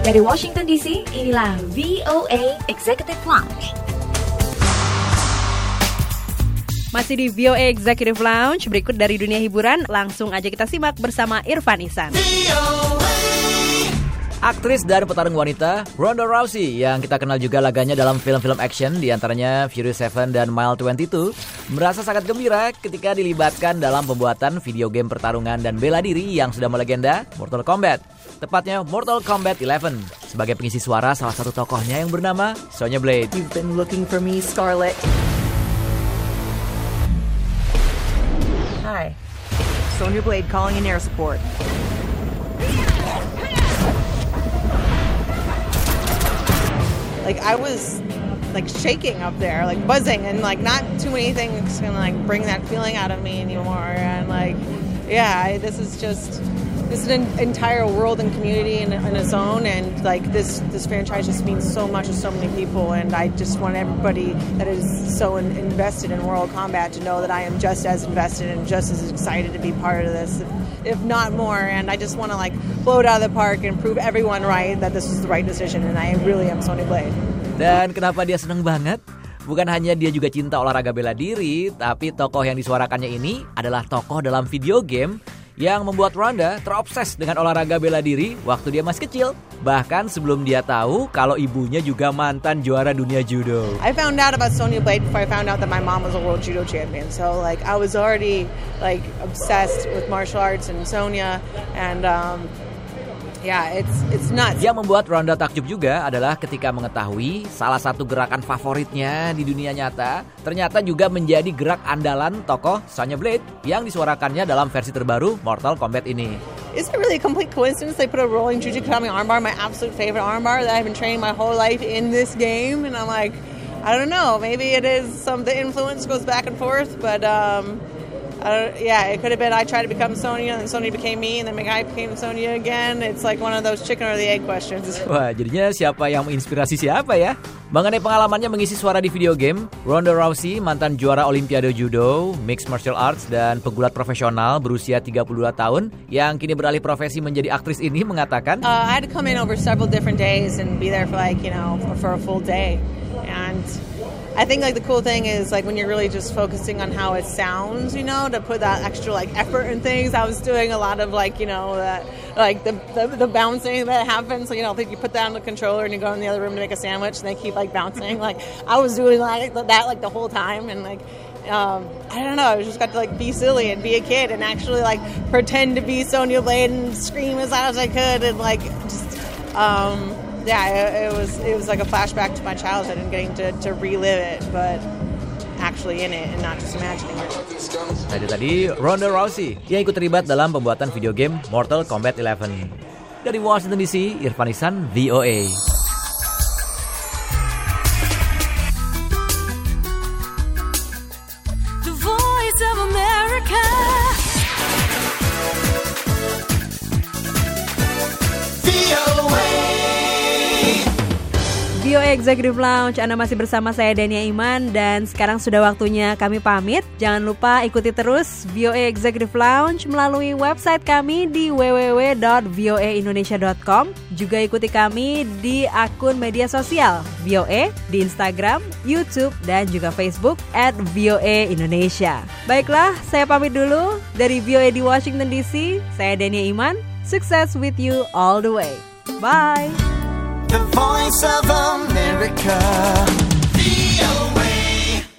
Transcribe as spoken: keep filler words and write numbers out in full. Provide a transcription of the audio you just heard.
Dari Washington D C, inilah V O A Executive Lounge. Masih di V O A Executive Lounge, berikut dari dunia hiburan, langsung aja kita simak bersama Irfan Ihsan. Aktris dan petarung wanita Ronda Rousey yang kita kenal juga laganya dalam film-film action diantaranya Fury seven dan Mile dua puluh dua merasa sangat gembira ketika dilibatkan dalam pembuatan video game pertarungan dan bela diri yang sudah melegenda Mortal Kombat. Tepatnya Mortal Kombat eleven sebagai pengisi suara salah satu tokohnya yang bernama Sonya Blade. You've been looking for me, Scarlet. Hi, Sonya Blade calling in air support. Like I was like shaking up there, like buzzing, and like not too many things can like bring that feeling out of me anymore. And like, yeah, I, this is just this is an entire world and community in, in its own. And like this this franchise just means so much to so many people. And I just want everybody that is so in, invested in Mortal Kombat to know that I am just as invested and just as excited to be part of this, if, if not more. And I just want to like blow it out of the park and prove everyone right that this was the right decision. And I really am Sonya Blade. Dan kenapa dia seneng banget? Bukan hanya dia juga cinta olahraga bela diri, tapi tokoh yang disuarakannya ini adalah tokoh dalam video game yang membuat Ronda terobses dengan olahraga bela diri waktu dia masih kecil. Bahkan sebelum dia tahu kalau ibunya juga mantan juara dunia judo. I found out about Sonya Blade before I found out that my mom was a world judo champion. So like I was already like obsessed with martial arts and Sonya, and um yeah, it's it's nuts. Yang membuat Ronda takjub juga adalah ketika mengetahui salah satu gerakan favoritnya di dunia nyata ternyata juga menjadi gerak andalan tokoh Sonya Blade yang disuarakannya dalam versi terbaru Mortal Kombat ini. Is it really a complete coincidence they put a rolling Jujutsu armbar, my absolute favorite armbar that I've been training my whole life, in this game? And I'm like, I don't know, maybe it is some, the influence goes back and forth, but um Uh, yeah, it could have been I tried to become Sonya and Sonya became me and then I became Sonya again. It's like one of those chicken or the egg questions. Wah, jadinya siapa yang menginspirasi siapa ya? Mengenai pengalamannya mengisi suara di video game, Ronda Rousey, mantan juara Olimpiade Judo, Mixed Martial Arts, dan pegulat profesional berusia tiga puluh dua tahun yang kini beralih profesi menjadi aktris ini mengatakan, uh, I had to come in over several different days and be there for like, you know, for, for a full day. And I think like the cool thing is like when you're really just focusing on how it sounds, you know, to put that extra like effort and things. I was doing a lot of like, you know, that like the, the the bouncing that happens. So, you know, you put that on the controller and you go in the other room to make a sandwich and they keep like bouncing. Like I was doing like that like the whole time, and like um, I don't know, I just got to like be silly and be a kid and actually like pretend to be Sonya Blade and scream as loud as I could and like just um yeah, it, it was it was like a flashback to my childhood and getting to, to relive it, but actually in it and not just imagining it. Tadi tadi Ronda Rousey yang ikut terlibat dalam pembuatan video game Mortal Kombat eleven. Dari Washington D C, Irfan Ihsan, V O A. The Voice of America. V O A Executive Lounge, Anda masih bersama saya Dania Iman, dan sekarang sudah waktunya kami pamit. Jangan lupa ikuti terus V O A Executive Lounge melalui website kami di w w w dot v o a indonesia dot com. Juga ikuti kami di akun media sosial V O A di Instagram, YouTube, dan juga Facebook at V O A Indonesia. Baiklah, saya pamit dulu dari V O A di Washington D C. Saya Dania Iman. Success with you all the way. Bye. The Voice of America.